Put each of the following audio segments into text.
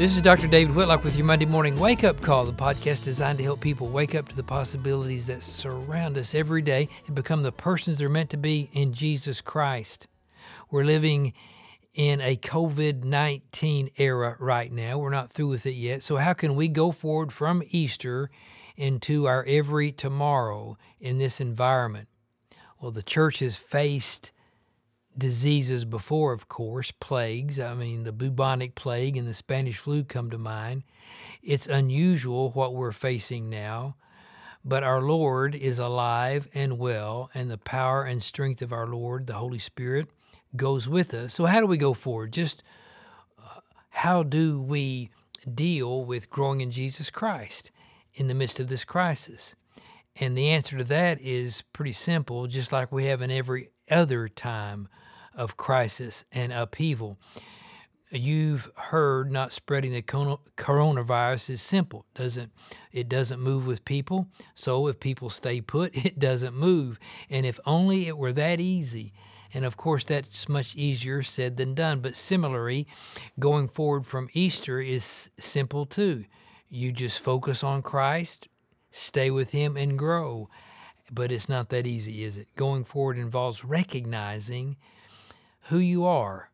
This is Dr. David Whitlock with your Monday Morning Wake Up Call, the podcast designed to help people wake up to the possibilities that surround us every day and become the persons they're meant to be in Jesus Christ. We're living in a COVID-19 era right now. We're not through with it yet. So how can we go forward from Easter into our every tomorrow in this environment? Well, the church has faced diseases before, of course, plagues. The bubonic plague and the Spanish flu come to mind. It's unusual what we're facing now, but our Lord is alive and well, and the power and strength of our Lord, the Holy Spirit, goes with us. So how do we go forward? How do we deal with growing in Jesus Christ in the midst of this crisis? And the answer to that is pretty simple, just like we have in every other time of crisis and upheaval. You've heard not spreading the coronavirus is simple. It doesn't move with people. So if people stay put, it doesn't move. And if only it were that easy. And of course, that's much easier said than done. But similarly, going forward from Easter is simple too. You just focus on Christ, stay with Him, and grow. But it's not that easy, is it? Going forward involves recognizing who you are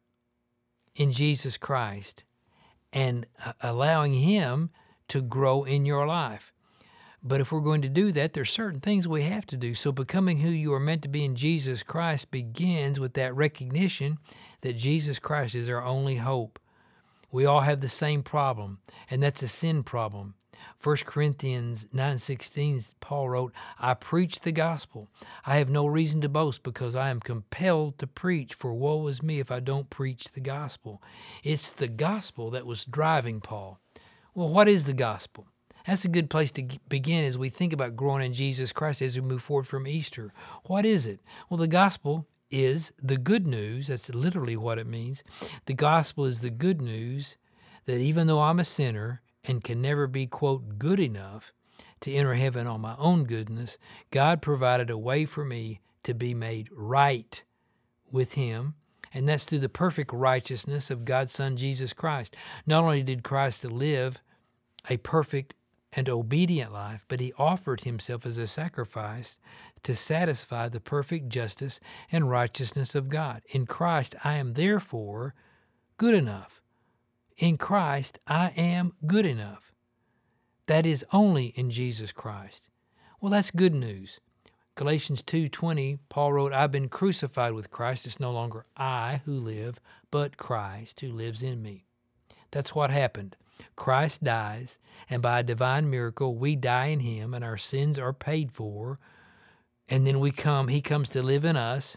in Jesus Christ and allowing Him to grow in your life. But if we're going to do that, there's certain things we have to do. So becoming who you are meant to be in Jesus Christ begins with that recognition that Jesus Christ is our only hope. We all have the same problem, and that's a sin problem. 1 Corinthians 9:16, Paul wrote, I preach the gospel. I have no reason to boast because I am compelled to preach, for woe is me if I don't preach the gospel. It's the gospel that was driving Paul. Well, what is the gospel? That's a good place to begin as we think about growing in Jesus Christ as we move forward from Easter. What is it? Well, the gospel is the good news. That's literally what it means. The gospel is the good news that even though I'm a sinner and can never be, quote, good enough to enter heaven on my own goodness, God provided a way for me to be made right with Him, and that's through the perfect righteousness of God's Son, Jesus Christ. Not only did Christ live a perfect and obedient life, but He offered Himself as a sacrifice to satisfy the perfect justice and righteousness of God. In Christ, I am therefore good enough. In Christ, I am good enough. That is only in Jesus Christ. Well, that's good news. Galatians 2:20, Paul wrote, I've been crucified with Christ. It's no longer I who live, but Christ who lives in me. That's what happened. Christ dies, and by a divine miracle, we die in Him, and our sins are paid for. And then He comes to live in us,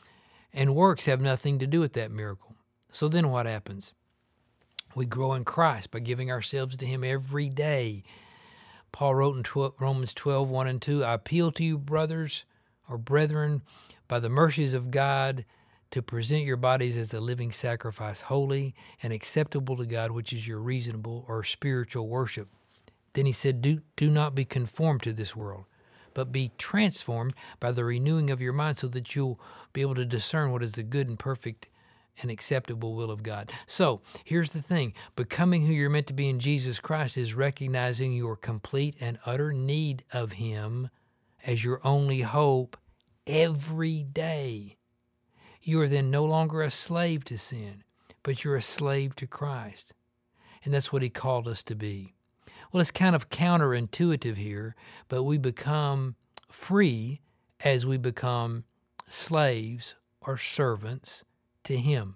and works have nothing to do with that miracle. So then what happens? We grow in Christ by giving ourselves to Him every day. Paul wrote in Romans 12:1 and 2, I appeal to you, brothers or brethren, by the mercies of God, to present your bodies as a living sacrifice, holy and acceptable to God, which is your reasonable or spiritual worship. Then he said, do not be conformed to this world, but be transformed by the renewing of your mind so that you'll be able to discern what is the good and perfect and acceptable will of God. So here's the thing. Becoming who you're meant to be in Jesus Christ is recognizing your complete and utter need of Him as your only hope every day. You are then no longer a slave to sin, but you're a slave to Christ. And that's what He called us to be. Well, it's kind of counterintuitive here, but we become free as we become slaves or servants to Him.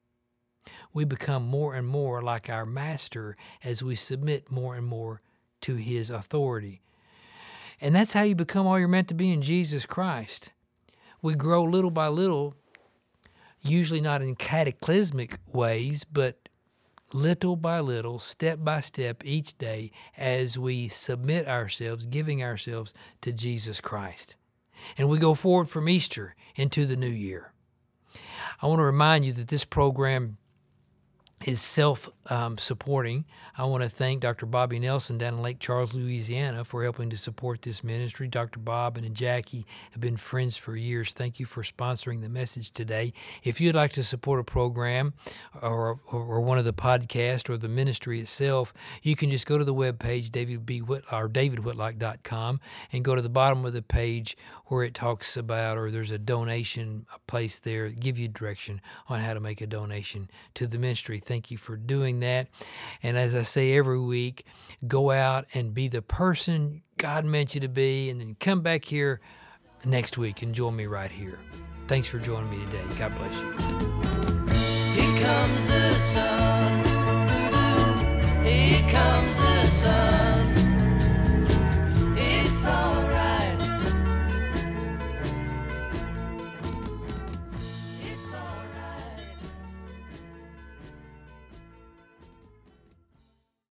We become more and more like our Master as we submit more and more to His authority. And that's how you become all you're meant to be in Jesus Christ. We grow little by little, usually not in cataclysmic ways, but little by little, step by step each day as we submit ourselves, giving ourselves to Jesus Christ. And we go forward from Easter into the new year. I want to remind you that this program is self-supporting. I want to thank Dr. Bobby Nelson down in Lake Charles, Louisiana, for helping to support this ministry. Dr. Bob and Jackie have been friends for years. Thank you for sponsoring the message today. If you'd like to support a program or one of the podcasts or the ministry itself, you can just go to the webpage, davidwhitlock.com, and go to the bottom of the page where it talks about, or there's a donation place there, give you direction on how to make a donation to the ministry. Thank you for doing that. And as I say every week, go out and be the person God meant you to be, and then come back here next week and join me right here. Thanks for joining me today. God bless you. Here comes the sun. Here comes the